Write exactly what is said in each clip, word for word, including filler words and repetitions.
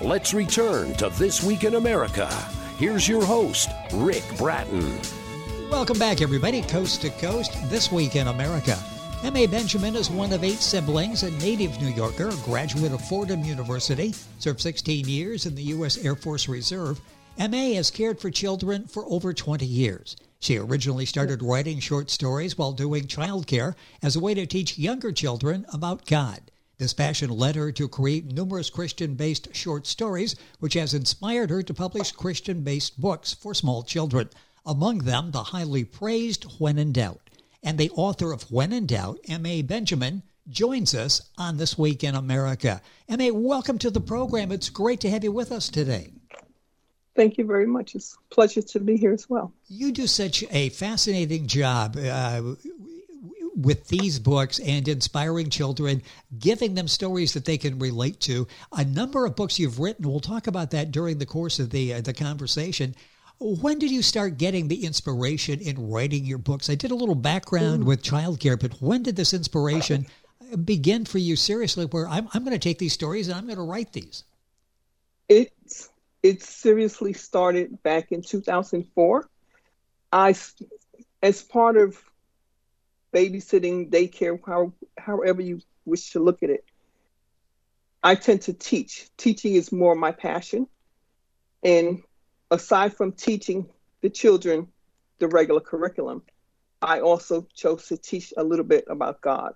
Let's return to This Week in America. Here's your host, Rick Bratton. Welcome back, everybody. Coast to Coast, This Week in America. M A. Benjamin is one of eight siblings, a native New Yorker, a graduate of Fordham University, served sixteen years in the U S Air Force Reserve. M A has cared for children for over twenty years. She originally started writing short stories while doing childcare as a way to teach younger children about God. This passion led her to create numerous Christian-based short stories, which has inspired her to publish Christian-based books for small children. Among them, the highly praised When in Doubt. And the author of When in Doubt, M A. Benjamin, joins us on This Week in America. M A, welcome to the program. It's great to have you with us today. Thank you very much. It's a pleasure to be here as well. You do such a fascinating job uh, with these books and inspiring children, giving them stories that they can relate to. A number of books you've written, we'll talk about that during the course of the uh, the conversation. When did you start getting the inspiration in writing your books? I did a little background mm. with childcare, but when did this inspiration begin for you seriously, where I'm, I'm going to take these stories and I'm going to write these? It's, it seriously started back in two thousand four. I, as part of babysitting, daycare, how, however you wish to look at it, I tend to teach. Teaching is more my passion. And aside from teaching the children the regular curriculum, I also chose to teach a little bit about God.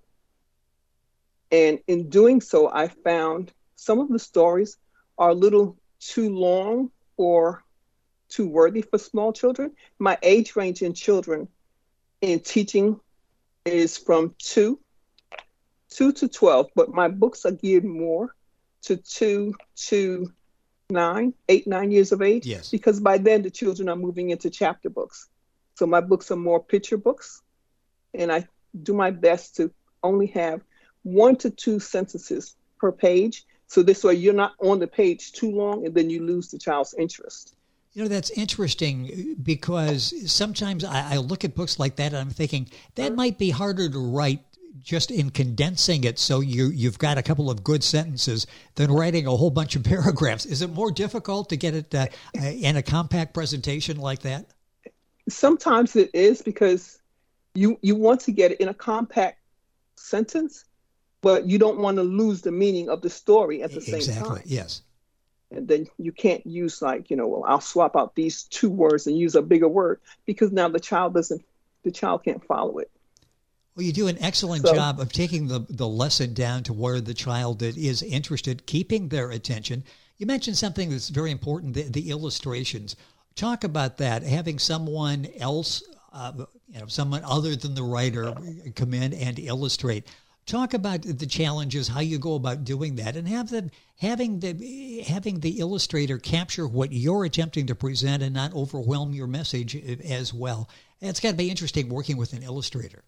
And in doing so, I found some of the stories are a little too long or too worthy for small children. My age range in children in teaching is from two, two to twelve, but my books are geared more to two to nine, eight, nine years of age. Yes. Because by then the children are moving into chapter books. So my books are more picture books. And I do my best to only have one to two sentences per page. So this way you're not on the page too long and then you lose the child's interest. You know, that's interesting because sometimes I, I look at books like that and I'm thinking that might be harder to write just in condensing it so you, you've got a couple of good sentences than writing a whole bunch of paragraphs. Is it more difficult to get it uh, in a compact presentation like that? Sometimes it is because you, you want to get it in a compact sentence, but you don't want to lose the meaning of the story at the same exactly. time. Exactly, yes. And then you can't use like, you know, well, I'll swap out these two words and use a bigger word because now the child doesn't, the child can't follow it. Well, you do an excellent so, job of taking the, the lesson down to where the child is interested, keeping their attention. You mentioned something that's very important, the, the illustrations. Talk about that, having someone else, uh, you know, someone other than the writer come in and illustrate. Talk about the challenges, how you go about doing that, and have them having the having the illustrator capture what you're attempting to present and not overwhelm your message as well. It's got to be interesting working with an illustrator.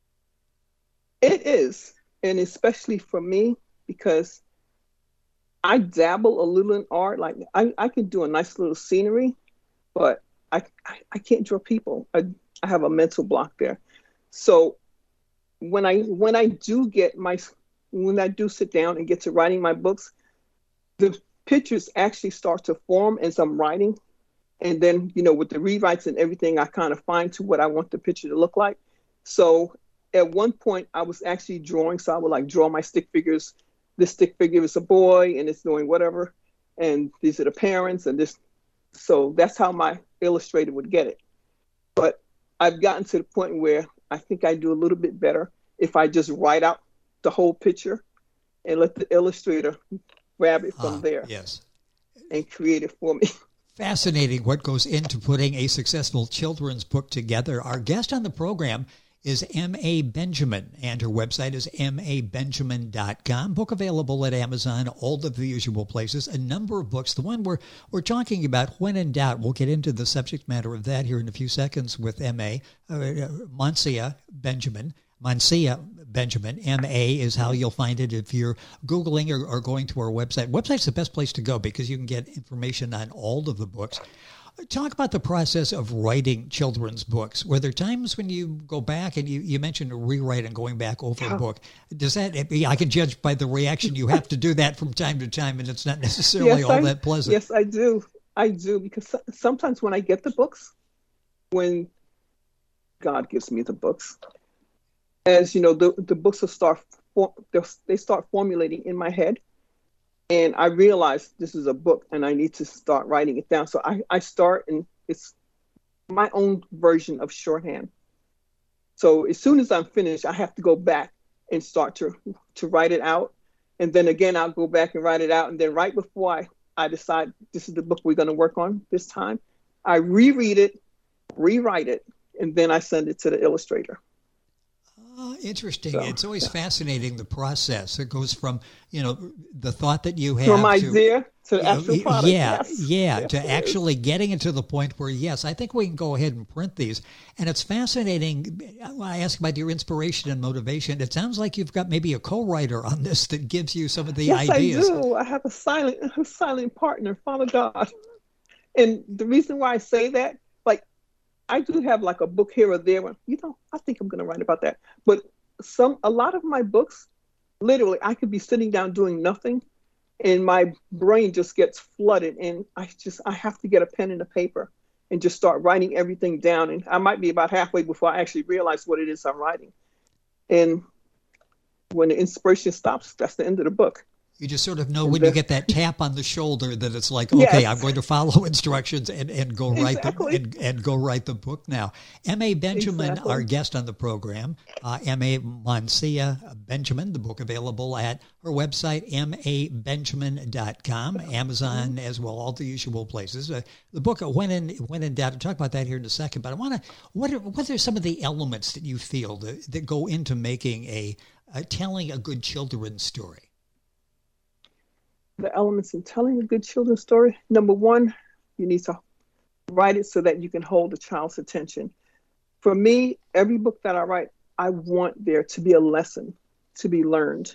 It is, and especially for me, because I dabble a little in art. Like I, I can do a nice little scenery, but I, I, I can't draw people. I, I have a mental block there. So when I when I do get my when I do sit down and get to writing my books, the pictures actually start to form as I'm writing, and then you know with the rewrites and everything, I kind of fine tune what I want the picture to look like. So at one point, I was actually drawing, so I would like draw my stick figures. This stick figure is a boy, and it's doing whatever, and these are the parents, and this. So that's how my illustrator would get it. But I've gotten to the point where I think I do a little bit better if I just write out the whole picture and let the illustrator grab it from uh, there. Yes, and create it for me. Fascinating what goes into putting a successful children's book together. Our guest on the program is M A. Benjamin, and her website is m a benjamin dot com. Book available at Amazon, all of the usual places. A number of books. The one we're, we're talking about, When in Doubt, we'll get into the subject matter of that here in a few seconds with M A. Uh, Moncia Benjamin. Moncia Benjamin. M A is how you'll find it if you're Googling or, or going to our website. Website's the best place to go because you can get information on all of the books. Talk about the process of writing children's books. Were there times when you go back and you, you mentioned a rewrite and going back over yeah. a book? Does that, I can judge by the reaction you have to do that from time to time, and it's not necessarily yes, all I, that pleasant. Yes, I do. I do, because sometimes when I get the books, when God gives me the books, as you know, the, the books will start, they start formulating in my head. And I realize this is a book and I need to start writing it down. So I, I start, and it's my own version of shorthand. So as soon as I'm finished, I have to go back and start to, to write it out. And then again, I'll go back and write it out. And then right before I, I decide this is the book we're going to work on this time, I reread it, rewrite it, and then I send it to the illustrator. Oh, interesting. So, it's always yeah. fascinating, the process. It goes from, you know, the thought that you have from to, idea to the actual know, product. Yeah, yes. yeah, yes, to actually is. Getting it to the point where, yes, I think we can go ahead and print these. And it's fascinating. When I ask about your inspiration and motivation, it sounds like you've got maybe a co-writer on this that gives you some of the yes, ideas. I do. I have a silent, a silent partner, Father God. And the reason why I say that, like, I do have like a book here or there where, you know, I think I'm going to write about that. But some, a lot of my books, literally, I could be sitting down doing nothing and my brain just gets flooded. And I just, I have to get a pen and a paper and just start writing everything down. And I might be about halfway before I actually realize what it is I'm writing. And when the inspiration stops, that's the end of the book. You just sort of know when you get that tap on the shoulder that it's like, okay, yes. I'm going to follow instructions and, and go write exactly. the and, and go write the book now. M A Benjamin, exactly. our guest on the program, uh, M A Moncia Benjamin, the book available at her website, m a benjamin dot com, Amazon as well, all the usual places. Uh, the book, when in, when in doubt, I'll talk about that here in a second, but I want to, what are, what are some of the elements that you feel that, that go into making a, uh, telling a good children's story? The elements in telling a good children's story. Number one, you need to write it so that you can hold a child's attention. For me, every book that I write, I want there to be a lesson to be learned.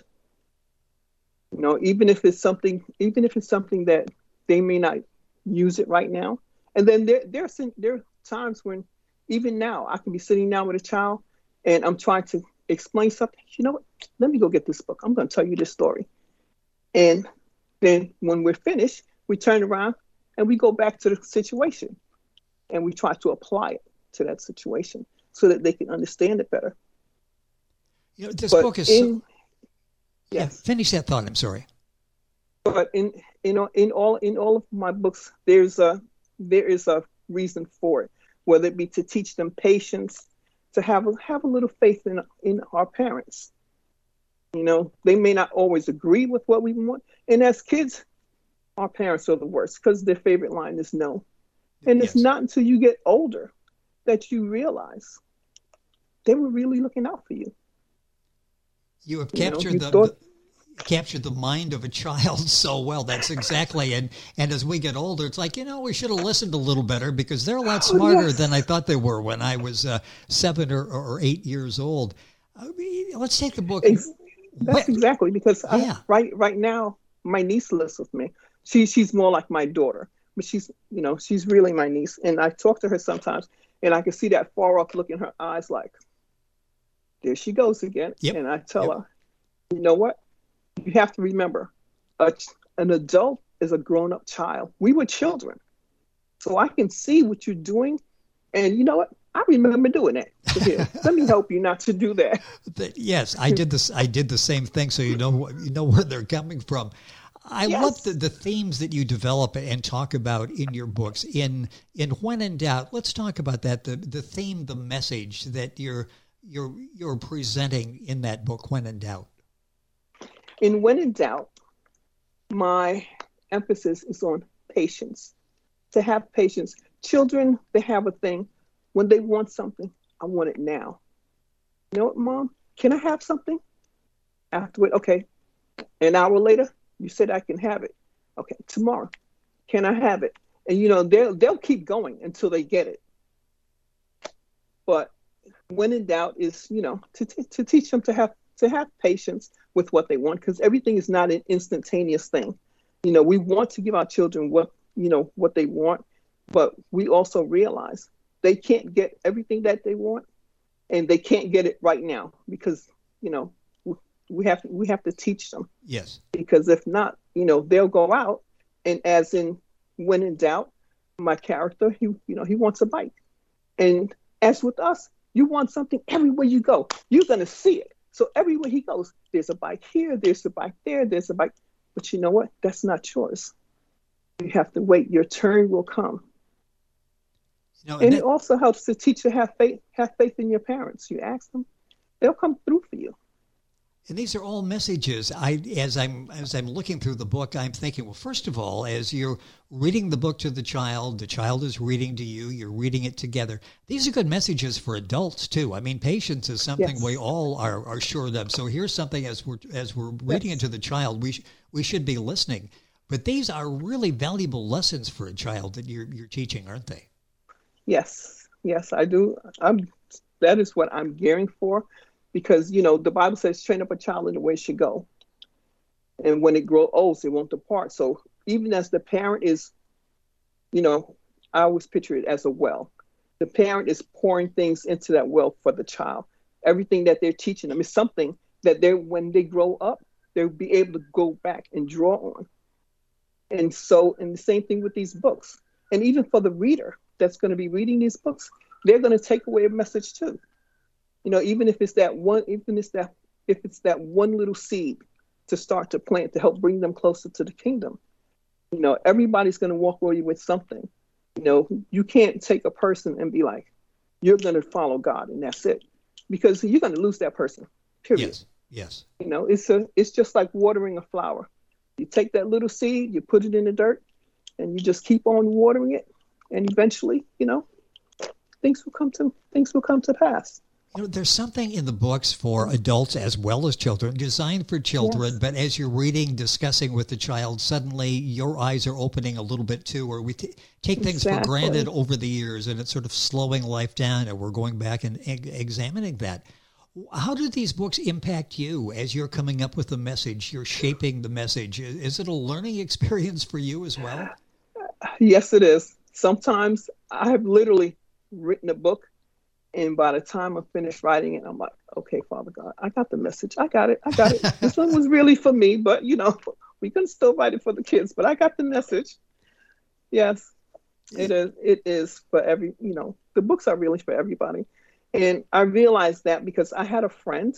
You know, even if it's something, even if it's something that they may not use it right now. And then there, there are some, there are times when, even now, I can be sitting down with a child and I'm trying to explain something. You know what? Let me go get this book. I'm going to tell you this story. And then when we're finished, we turn around and we go back to the situation and we try to apply it to that situation so that they can understand it better. You know, this but book is in, so, yeah, yes. Finish that thought. I'm sorry. But in you know in all in all of my books, there's a there is a reason for it, whether it be to teach them patience, to have a, have a little faith in in our parents. You know, they may not always agree with what we want. And as kids, our parents are the worst because their favorite line is no. And yes. It's not until you get older that you realize they were really looking out for you. You have captured you know, you the, thought, the captured the mind of a child so well. That's exactly. And, and as we get older, it's like, you know, we should have listened a little better because they're a lot smarter oh, yes. than I thought they were when I was uh, seven or, or eight years old. I mean, let's take the book. Ex- That's exactly because yeah. I, right right now my niece lives with me. She she's more like my daughter, but she's you know she's really my niece. And I talk to her sometimes, and I can see that far off look in her eyes, like there she goes again. Yep. And I tell yep. her, you know what? You have to remember, a, an adult is a grown up child. We were children, so I can see what you're doing, and you know what? I remember doing that. Here, let me help you not to do that. Yes, I did this. I did the same thing, so you know you know where they're coming from. I yes. love the, the themes that you develop and talk about in your books. In in When in Doubt, let's talk about that. The the theme, the message that you're you're you're presenting in that book, When in Doubt. In When in Doubt, my emphasis is on patience. To have patience. Children, they have a thing. When they want something, I want it now. You know what, Mom? Can I have something? Afterward, okay. An hour later, you said I can have it. Okay, tomorrow, can I have it? And you know, they'll they'll keep going until they get it. But when in doubt is, you know, to t- to teach them to have to have patience with what they want, because everything is not an instantaneous thing. You know, we want to give our children what you know what they want, But we also realize they can't get everything that they want, and they can't get it right now because, you know, we have to, we have to teach them. Yes. Because if not, you know, they'll go out, and as in when in doubt, my character, he, you know, he wants a bike. And as with us, you want something everywhere you go. You're going to see it. So everywhere he goes, there's a bike here, there's a bike there, there's a bike. But you know what? That's not yours. You have to wait. Your turn will come. You know, and and that, it also helps to teach you to have faith, have faith in your parents. You ask them, they'll come through for you. And these are all messages. I, as I'm as I'm looking through the book, I'm thinking, well, first of all, as you're reading the book to the child, the child is reading to you, you're reading it together. These are good messages for adults, too. I mean, patience is something yes. we all are, are sure of. So here's something as we're, as we're reading yes. it to the child, we, sh- we should be listening. But these are really valuable lessons for a child that you're you're teaching, aren't they? Yes. Yes, I do. I'm, that is what I'm gearing for. Because, you know, the Bible says, train up a child in the way it should go. And when it grows old, it won't depart. So even as the parent is, you know, I always picture it as a well. The parent is pouring things into that well for the child. Everything that they're teaching them is something that they, when they grow up, they'll be able to go back and draw on. And so, and the same thing with these books. And even for the reader that's going to be reading these books, they're going to take away a message too. You know, even if it's that one, even if it's that, if it's that one little seed to start to plant to help bring them closer to the kingdom, you know, everybody's going to walk away with something. You know, you can't take a person and be like, you're going to follow God and that's it, because you're going to lose that person. Period. Yes. Yes. You know, it's a, it's just like watering a flower. You take that little seed, you put it in the dirt, and you just keep on watering it, and eventually, you know, things will come to things will come to pass. You know, there's something in the books for adults as well as children, designed for children, yes. but as you're reading, discussing with the child, suddenly your eyes are opening a little bit too, or we t- take things exactly. for granted over the years, and it's sort of slowing life down, and we're going back and e- examining that. How do these books impact you as you're coming up with the message, you're shaping the message? Is it a learning experience for you as well? Yes, it is. Sometimes I have literally written a book, and by the time I finish writing it, I'm like, okay, Father God, I got the message. I got it. I got it. This one was really for me, but, you know, we can still write it for the kids, but I got the message. Yes, it is. It is for every, you know, the books are really for everybody. And I realized that because I had a friend,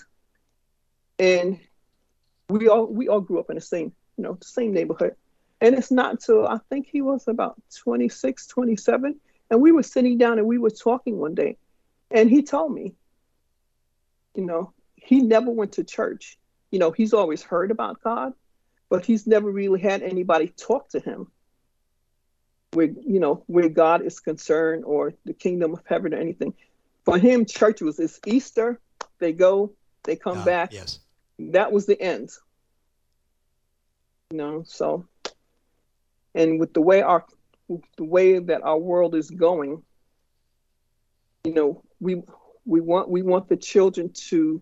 and we all we all grew up in the same, you know, the same neighborhood. And it's not until I think he was about twenty-six, twenty-seven, and we were sitting down and we were talking one day, and he told me, you know, he never went to church. You know, he's always heard about God, but he's never really had anybody talk to him where, you know, where God is concerned, or the kingdom of heaven or anything. For him, church was it's Easter. They go, they come uh, back. Yes. That was the end. You know, so, and with the way our, the way that our world is going, you know, we we want we want the children to,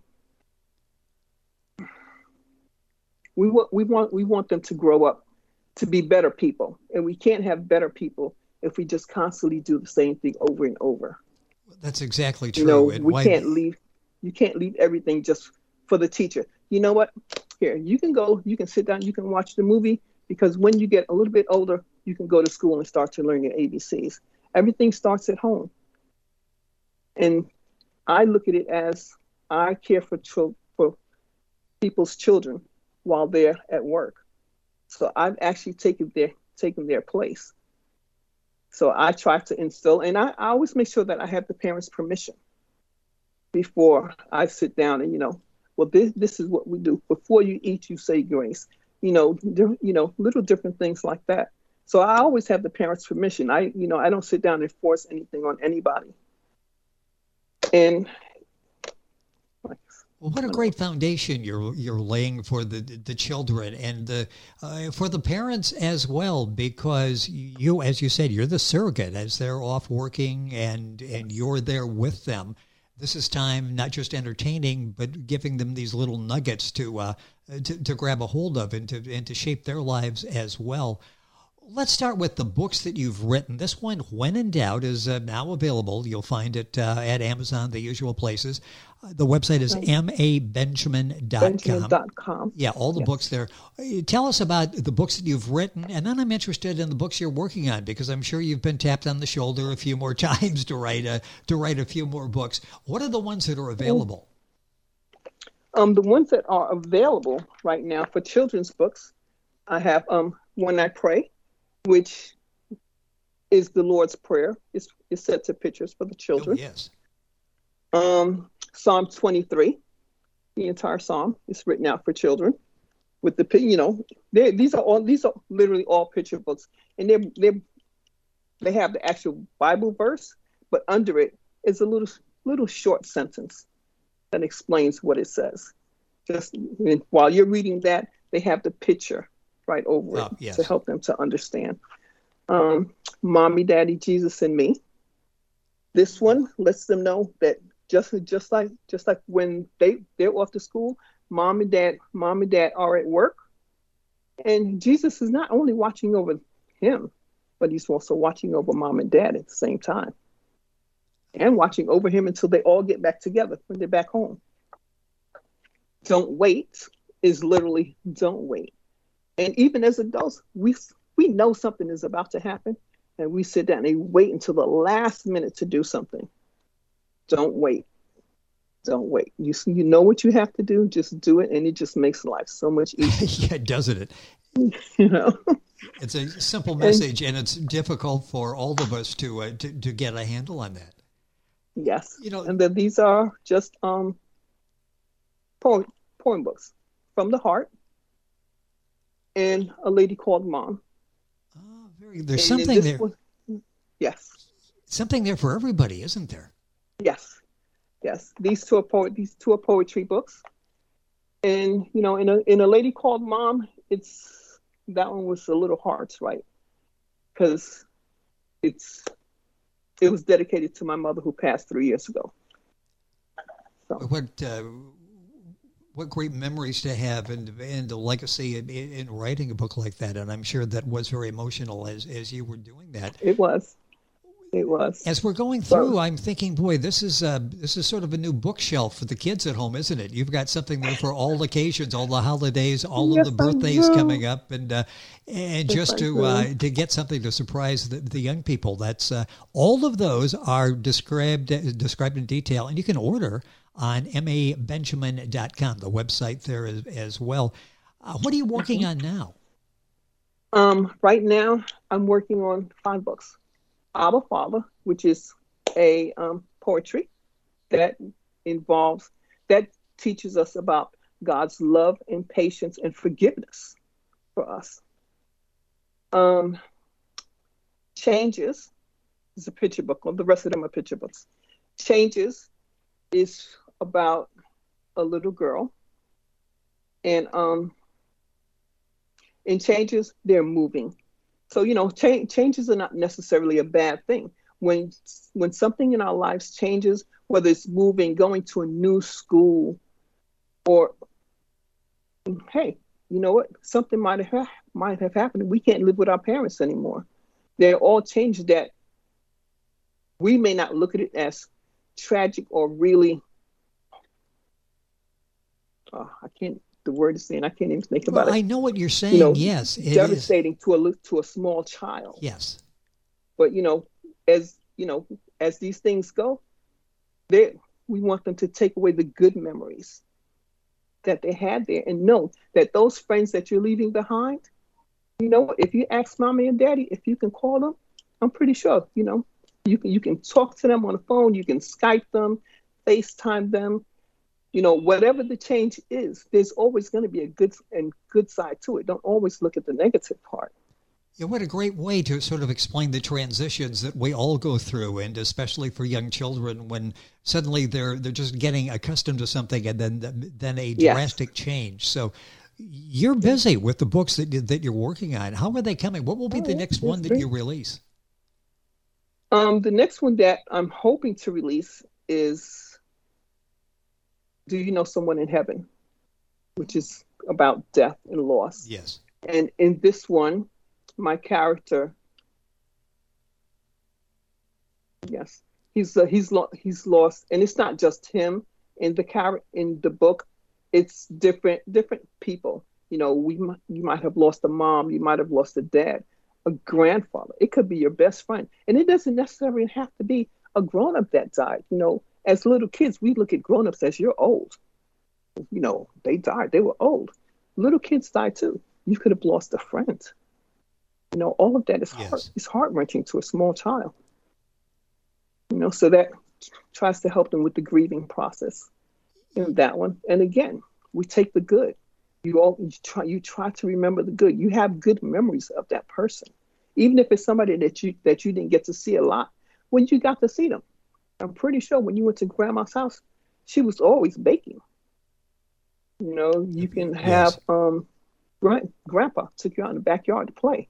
we want we want we want them to grow up to be better people, and we can't have better people if we just constantly do the same thing over and over. That's exactly true. You know, we why... can't leave. You can't leave everything just for the teacher. You know what? Here, you can go. You can sit down. You can watch the movie, because when you get a little bit older, you can go to school and start to learn your A B Cs. Everything starts at home. And I look at it as I care for ch- for people's children while they're at work. So I've actually taken their taken their place. So I try to instill, and I, I always make sure that I have the parents' permission before I sit down and, you know, well, this this is what we do. Before you eat, you say grace. You know, di- you know, little different things like that. So I always have the parents' permission. I, you know, I don't sit down and force anything on anybody. And well, what a great foundation you're you're laying for the the children and the uh, for the parents as well, because you, as you said, you're the surrogate as they're off working, and and you're there with them. This is time not just entertaining, but giving them these little nuggets to uh, to, to grab a hold of and to and to shape their lives as well. Let's start with the books that you've written. This one, When in Doubt, is uh, now available. You'll find it uh, at Amazon, the usual places. Uh, the website is m a benjamin dot com. benjamin dot com. Yeah, all the yes. books there. Uh, Tell us about the books that you've written, and then I'm interested in the books you're working on, because I'm sure you've been tapped on the shoulder a few more times to write a, to write a few more books. What are the ones that are available? Um, the ones that are available right now for children's books, I have um, When I Pray, which is the Lord's Prayer. It's, it's set to pictures for the children. Oh, yes. Um, Psalm twenty-three, the entire psalm is written out for children. With the, you know, these are all these are literally all picture books, and they they they have the actual Bible verse, but under it is a little little short sentence that explains what it says. Just while you're reading that, they have the picture right over oh, it yes. to help them to understand. Um, Mommy, Daddy, Jesus, and Me. This one lets them know that just just like just like when they they're off to school, mom and dad, mom and dad are at work, and Jesus is not only watching over him, but he's also watching over mom and dad at the same time, and watching over him until they all get back together when they're back home. Don't wait is literally don't wait. And even as adults, we we know something is about to happen, and we sit down and wait until the last minute to do something. Don't wait. Don't wait. You you know what you have to do. Just do it, and it just makes life so much easier. Yeah, doesn't it? You know, it's a simple message, and, and it's difficult for all of us to, uh, to to get a handle on that. Yes, you know, and then these are just um poem poem books from the heart. And A Lady Called Mom. Oh, very. There's and something there. Was, yes. Something there for everybody, isn't there? Yes. Yes. These two are po- these two are poetry books. And you know, in a in A Lady Called Mom, it's that one was a little hard to write because it's it was dedicated to my mother who passed three years ago. So. What uh, what great memories to have and and a legacy in, in writing a book like that. And I'm sure that was very emotional as, as you were doing that. It was. It was. As we're going through, so, I'm thinking, boy, this is uh, this is sort of a new bookshelf for the kids at home, isn't it? You've got something there for all occasions, all the holidays, all yes, of the birthdays coming up, and uh, and yes, just to uh, to get something to surprise the, the young people. That's uh, all of those are described uh, described in detail, and you can order on m a benjamin dot com, the website there as, as well. Uh, what are you working on now? Um, right now, I'm working on five books. Abba Father, which is a um, poetry that involves, that teaches us about God's love and patience and forgiveness for us. Um, Changes is a picture book. Well, the rest of them are picture books. Changes is about a little girl, and um, in Changes, they're moving. So, you know, change, changes are not necessarily a bad thing. When when something in our lives changes, whether it's moving, going to a new school, or, hey, you know what? Something might have, might have happened. We can't live with our parents anymore. They're all changes that we may not look at it as tragic or really, oh, I can't, the word is saying, I can't even think about well, it. I know what you're saying, you know, yes. It devastating is. to a to a small child. Yes. But, you know, as, you know, as these things go, they we want them to take away the good memories that they had there and know that those friends that you're leaving behind, you know, if you ask mommy and daddy, if you can call them, I'm pretty sure, you know, you can, you can talk to them on the phone, you can Skype them, FaceTime them. You know, whatever the change is, there's always going to be a good and good side to it. Don't always look at the negative part. Yeah, what a great way to sort of explain the transitions that we all go through, and especially for young children when suddenly they're they're just getting accustomed to something and then then a yes. drastic change. So you're busy with the books that that you're working on. How are they coming? What will be the next one that you release? Um, the next one that I'm hoping to release is Do You Know Someone in Heaven, which is about death and loss. Yes. And in this one, my character, yes, he's uh, he's lo- he's lost, and it's not just him in the char- in the book. It's different different people. You know, we m- you might have lost a mom, you might have lost a dad, a grandfather. It could be your best friend, and it doesn't necessarily have to be a grown up that died. You know, as little kids, we look at grown ups as you're old. You know, they died; they were old. Little kids die too. You could have lost a friend. You know, all of that is Yes. heart, is heart wrenching to a small child. You know, so that tries to help them with the grieving process in that one. And again, we take the good. You all you try you try to remember the good. You have good memories of that person, even if it's somebody that you that you didn't get to see a lot. When you got to see them, I'm pretty sure when you went to Grandma's house, she was always baking. You know, you can have Yes. um, grand, Grandpa took you out in the backyard to play.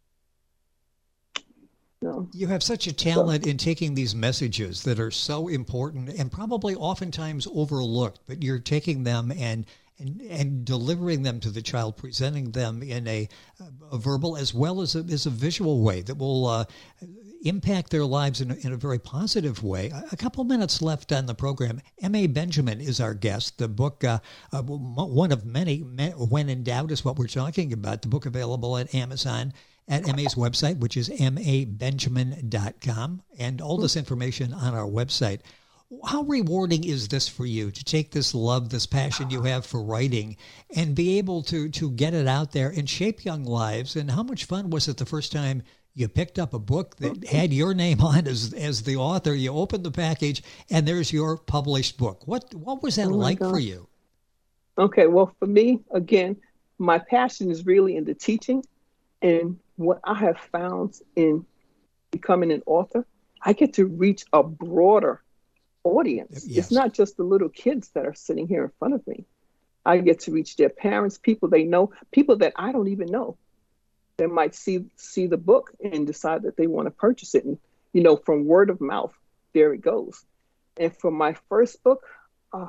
No. You have such a talent in taking these messages that are so important and probably oftentimes overlooked, but you're taking them and and, and delivering them to the child, presenting them in a, a verbal as well as a, as a visual way that will uh, impact their lives in a, in a very positive way. A, a couple minutes left on the program. M A. Benjamin is our guest. The book, uh, uh, one of many, When in Doubt is what we're talking about. The book available at Amazon, at M A's website, which is m a benjamin dot com, and all this information on our website. How rewarding is this for you to take this love, this passion you have for writing and be able to, to get it out there and shape young lives? And how much fun was it the first time you picked up a book that had your name on it as, as the author? You opened the package and there's your published book. What, what was that Oh my like God. for you? Okay, well, for me, again, my passion is really in the teaching. And what I have found in becoming an author, I get to reach a broader audience. Yes. It's not just the little kids that are sitting here in front of me. I get to reach their parents, people they know, people that I don't even know, that might see see the book and decide that they want to purchase it. And, you know, from word of mouth, there it goes. And for my first book, oh,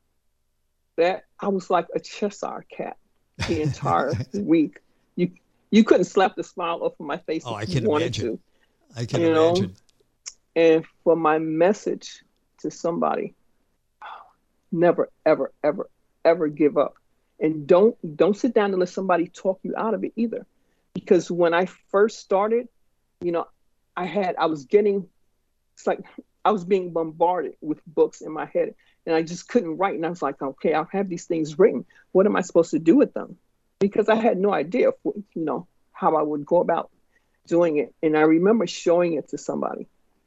that I was like a Cheshire cat the entire week. You you couldn't slap the smile off of my face Oh, I if can you wanted imagine. to. I can You know? imagine. And for my message to somebody, never, ever, ever, ever give up. And don't don't sit down and let somebody talk you out of it either. Because when I first started, you know, I had I was getting it's like I was being bombarded with books in my head, and I just couldn't write. And I was like, okay, I'll have these things written. What am I supposed to do with them? Because I had no idea, you know, how I would go about doing it. And I remember showing it to somebody,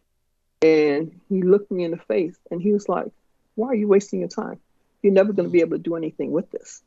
and he looked me in the face, and he was like, "Why are you wasting your time? You're never going to be able to do anything with this."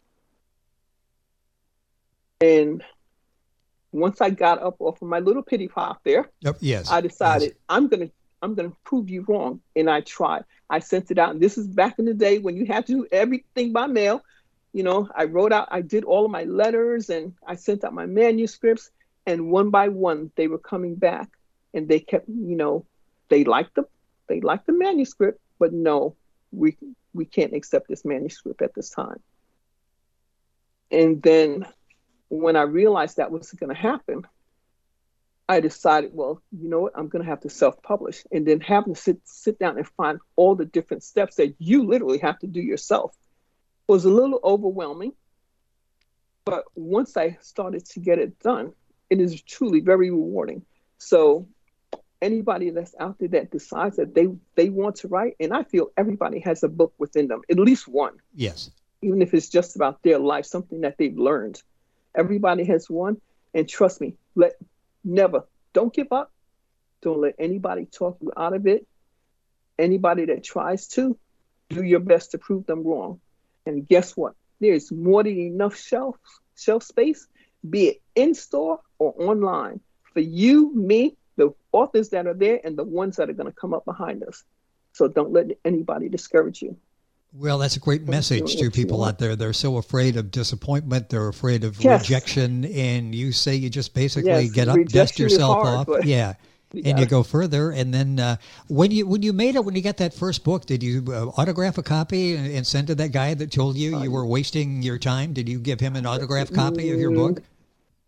And once I got up off of my little pity pot there, Yep, yes. I decided Yes. I'm gonna I'm gonna prove you wrong, and I tried. I sent it out, and this is back in the day when you had to do everything by mail. You know, I wrote out, I did all of my letters, and I sent out my manuscripts, and one by one they were coming back, and they kept, you know, they liked the they liked the manuscript, but no, we we can't accept this manuscript at this time. And then when I realized that was going to happen, I decided, well, you know what, I'm going to have to self-publish. And then having to sit, sit down and find all the different steps that you literally have to do yourself was a little overwhelming. But once I started to get it done, it is truly very rewarding. So anybody that's out there that decides that they, they want to write, and I feel everybody has a book within them, at least one, Yes. even if it's just about their life, something that they've learned. Everybody has one. And trust me, let never, don't give up. Don't let anybody talk you out of it. Anybody that tries to, do your best to prove them wrong. And guess what? There's more than enough shelf, shelf space, be it in store or online, for you, me, the authors that are there, and the ones that are going to come up behind us. So don't let anybody discourage you. Well, that's a great message to people out there. They're so afraid of disappointment. They're afraid of Yes. rejection. And you say you just basically Yes, get up, dust rejection is yourself hard, off. but- Yeah. And Yeah. you go further. And then uh, when you when you made it, when you got that first book, did you uh, autograph a copy and, and send to that guy that told you you were wasting your time? Did you give him an autographed copy of your book?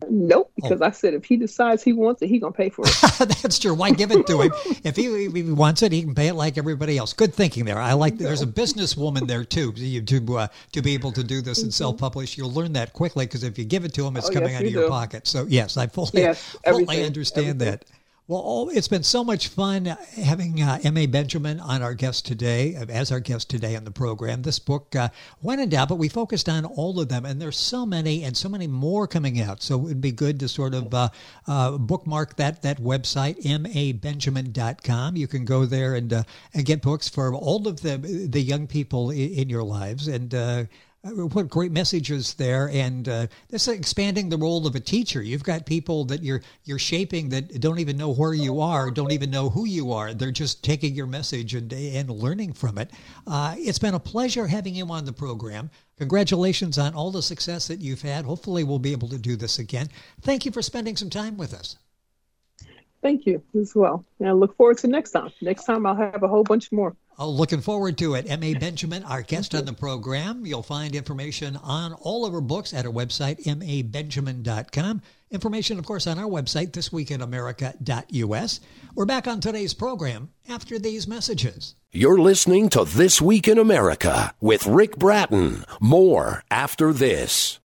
Nope, because oh. I said if he decides he wants it, he's going to pay for it. That's true. Why give it to him? If he, if he wants it, he can pay it like everybody else. Good thinking there. I like that. There's a businesswoman there, too, to, uh, to be able to do this and mm-hmm. self-publish. You'll learn that quickly because if you give it to him, it's oh, coming yes, out of your do. pocket. So, yes, I fully, yes, fully understand everything. that. Well, oh, it's been so much fun having uh, M A. Benjamin on our guest today, as our guest today on the program. This book uh, went in doubt, but we focused on all of them, and there's so many and so many more coming out. So it would be good to sort of uh, uh, bookmark that that website, m a benjamin dot com. You can go there and uh, and get books for all of the the young people in, in your lives, and uh, what great messages there, and uh, this is expanding the role of a teacher. You've got people that you're you're shaping that don't even know where you are, don't even know who you are. They're just taking your message and and learning from it. Uh, it's been a pleasure having you on the program. Congratulations on all the success that you've had. Hopefully we'll be able to do this again. Thank you for spending some time with us. Thank you as well. And I look forward to next time. Next time I'll have a whole bunch more. Oh, looking forward to it. M A. Benjamin, our guest on the program. You'll find information on all of her books at our website, m a benjamin dot com. Information, of course, on our website, this week in america dot u s. We're back on today's program after these messages. You're listening to This Week in America with Rick Bratton. More after this.